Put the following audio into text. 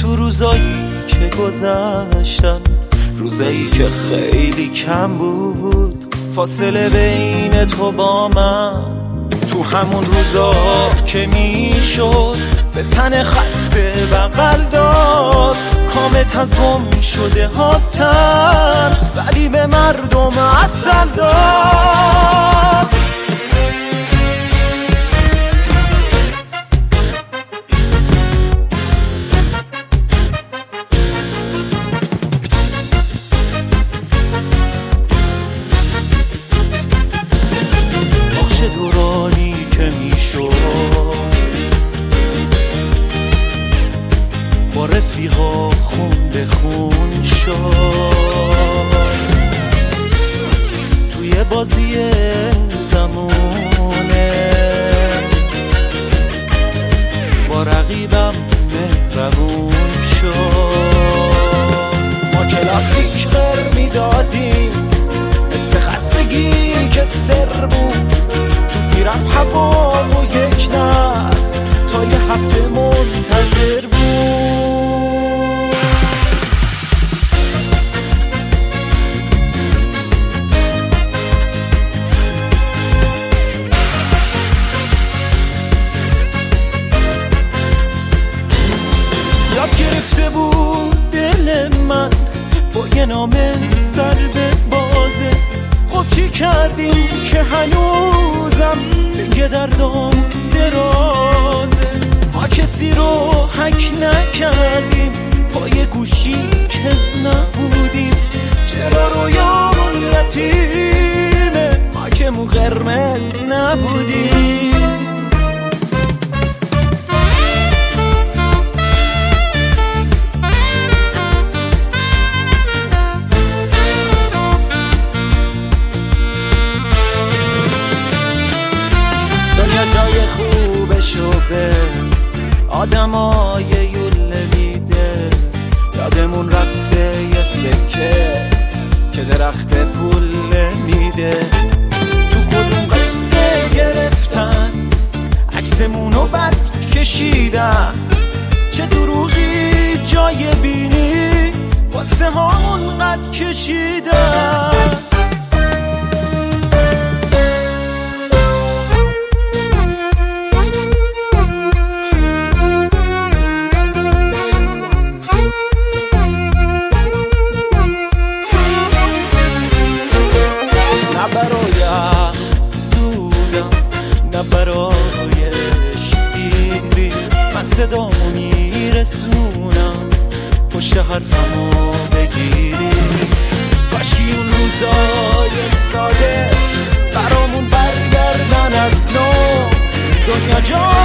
تو روزایی که گذشتم، روزایی که خیلی کم بود فاصله بین تو با من، تو همون روزا که میشد به تن خسته بغل داد، کامت از گم شده ها تر ولی به مردم اصل داد. دورانی که میشد با رفیقا خون به خون شد، توی بازی زمونه با رقیبم مهربون شد. ما کلاسیک غر میدادیم مثل خستگی که سر بود، رفت هوا و یک نسل تا یه هفته منتظر بود. یاد گرفته بود دل من با یه نامه سر به بازه، خب چی کردیم که هنوزم بگه دردم درازه. ما کسی رو حک نکردیم، پای گوشی کز نبودیم، چرا رویامون یتیمه ما که مو قرمز نبودیم. دنیا جای خوبشو به آدمای یوله میده، یادمون رفته یه سکه که درخت پول نمیده. تو کدوم قصه گرفتن عکسمونو بد کشیدن، چه دروغی جای بینی واسه همون قد کشیدن. نه برایش بیری من صدامو میرسونم، پشت حرفمو بگیری. کاشکی اون روزای ساده برامون برگردن از نو، دنیا جا